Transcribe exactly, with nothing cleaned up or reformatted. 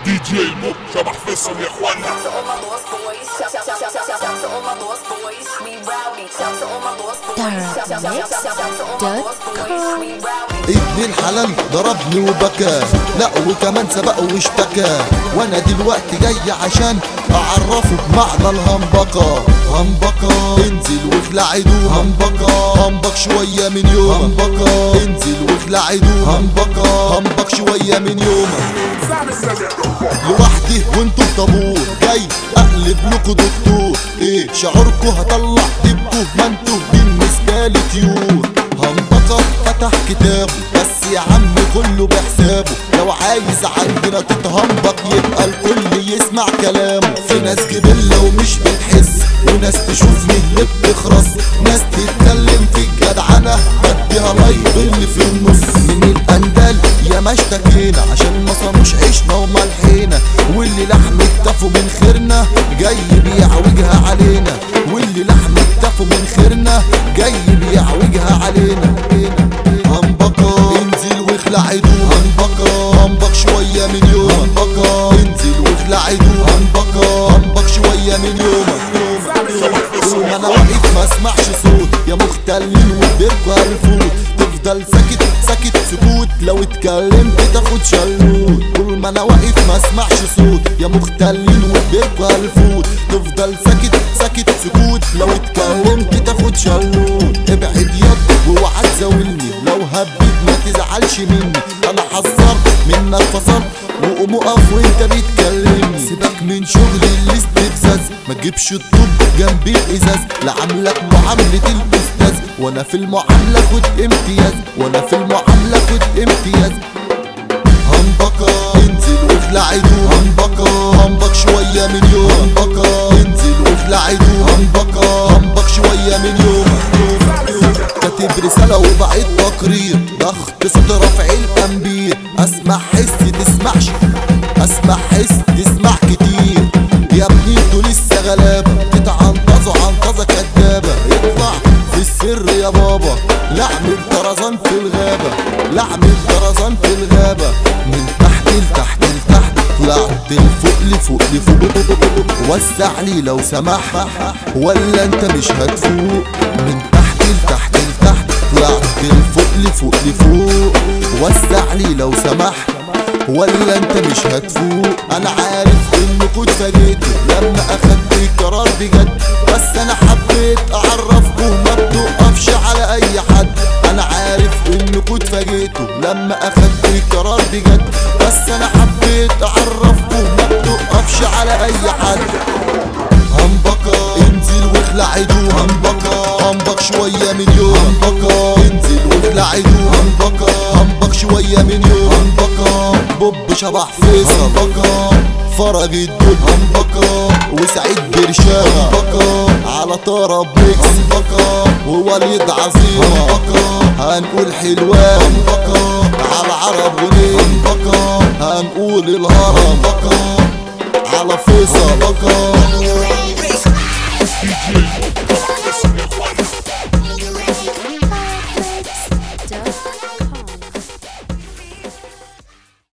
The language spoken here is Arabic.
دي جي مو شبح فيصل يا اخوانا. ابن الحلال ضربني وبكى، لا وكمان سبق واشتكى، وانا دلوقتي جاي عشان اعرفه بمعنى الهمبكة. همبكة انزل واخلع عدو، همبكة همبك شوية من يوم، همبكة انزل واخلع عدو، همبكة همبك شوية من يوم. لوحدي وانتو بطابور جاي اقلب لكو دكتور، ايه شعوركو هطلع دبكو ما انتو بالنسبة لي طيور. همبكة فتح كتابه بس يا عم كله بحسابه، لو عايز عندنا تتهمبك يبقى الكل يسمع كلامه. في ناس جبلة ومش بتحس، وناس تشوف مهل بتخرس، ناس تتكلم في الجدعنة بديها لايك اللي في النص. من الأندال يا ما اشتكينا عشان ما صانوش عيشنا وملحينا، واللي لحم اكتفوا من خيرنا جاي بيعوجها علينا، واللي لحم اكتفوا من خيرنا جاي بيعوجها علينا. همبكة انزل واخلع عدو، همبكة همبك شوية من يوم، همبكة انزل واخلع عدو، همبكة همبك شوية من يوم. طول ما انا واقف ما اسمعش صوت يا مختلين وبيركوا هالفوت، تفضل ساكت ساكت سكوت، لو اتكلمت تاخد شلوت. طول ما انا واقف ما اسمعش صوت يا مختلين وبيركوا هالفوت، تفضل ساكت ساكت سكوت، لو اتكلمت تاخد شلوت. ابعد يد واوعى تزاولني، لو هبيت ما تزعلش مني، انا حذرت منك فصلت وقوم اقف وانت بتكلمني. سيبك من شغل الاستفزاز، ما تجيبش الطوب جنبي الازاز، لا عاملك معاملة الاستاذ، وانا في المعاملة خد امتياز، وانا في المعاملة خد امتياز. همبكة انزل واخلع عدو، همبكة همبك شوية من يوم، همبكة انزل واخلع عدو، همبكة همبك شوية من يوم. كاتب رسالة وبعت تقرير، ضغط صوت رفع الأنبير، اسمع حس تسمعش، اسمع حس تسمع كتير. يا ابني انتوا لسه غلابة تتعنطزوا عنطزة كدابة، اطلع في السر يا بابا، لعمل طرزان في الغابة، لعمل طرزان في الغابة. من تحت لتحت لتحت طلعت لفوق لفوق لفوق، وسع لي لو سمح ولا انت مش هتفوق. من تحت لتحت لتحت طلعت لفوق لفوق لفوق، وسع لي لو سمح ولا انت مش هتفوق. انا عارف انكوا اتفاجئتوا لما اخدت القرار بجد، بس انا حبيت اعرفكم ما بتوقفش على اي حد. انا عارف انكوا اتفاجئتوا لما اخدت القرار بجد، بس انا حبيت اعرفكم ما بتوقفش على اي حد. همبكة انزل واخلع عدو، همبكة همبك شوية من يوم، همبكة انزل واخلع عدو، همبكة همبك شوية من يوم. همبكة بوب شبح فيصل، همبكة فرج الدود، همبكة وسعيد برشام، همبكة على طرب ميكس، همبكة ووليد عظيم، همبكة هنقول حلوان، همبكة على عرب غني، همبكة هنقول الهرم، همبكة على فيصل، همبكة.